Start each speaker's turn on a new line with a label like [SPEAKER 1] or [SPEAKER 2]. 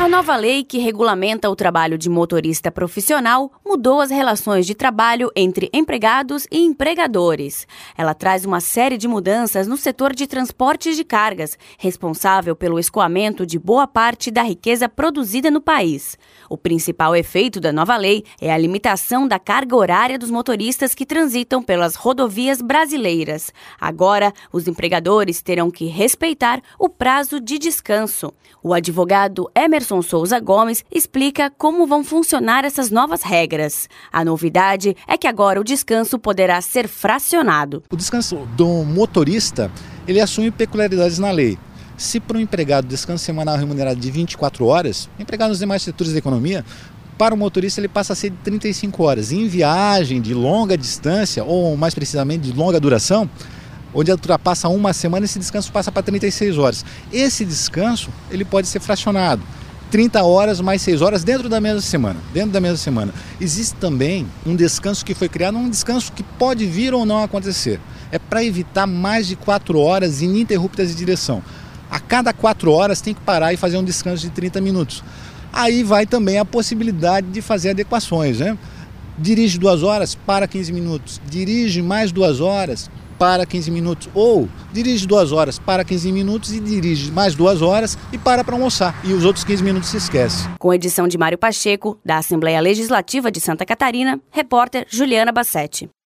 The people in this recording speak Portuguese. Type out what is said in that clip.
[SPEAKER 1] A nova lei que regulamenta o trabalho de motorista profissional mudou as relações de trabalho entre empregados e empregadores. Ela traz uma série de mudanças no setor de transportes de cargas, responsável pelo escoamento de boa parte da riqueza produzida no país. O principal efeito da nova lei é a limitação da carga horária dos motoristas que transitam pelas rodovias brasileiras. Agora, os empregadores terão que respeitar o prazo de descanso. O advogado Emerson Souza Gomes explica como vão funcionar essas novas regras. A novidade é que agora o descanso poderá ser fracionado.
[SPEAKER 2] O descanso do motorista, ele assume peculiaridades na lei. Se para um empregado descanso semanal remunerado de 24 horas, empregado nos demais setores da economia, para o motorista ele passa a ser de 35 horas. Em viagem de longa distância, ou mais precisamente de longa duração, onde ultrapassa uma semana, esse descanso passa para 36 horas. Esse descanso ele pode ser fracionado. 30 horas mais 6 horas dentro da mesma semana. Existe também um descanso que foi criado, um descanso que pode vir ou não acontecer. É para evitar mais de 4 horas ininterruptas de direção. A cada 4 horas tem que parar e fazer um descanso de 30 minutos. Aí vai também a possibilidade de fazer adequações, né? Dirige 2 horas, para 15 minutos. Dirige mais 2 horas, para 15 minutos. Ou dirige 2 horas, para 15 minutos e dirige mais 2 horas e para almoçar. E os outros 15 minutos se esquece.
[SPEAKER 1] Com edição de Mário Pacheco, da Assembleia Legislativa de Santa Catarina, repórter Juliana Bassetti.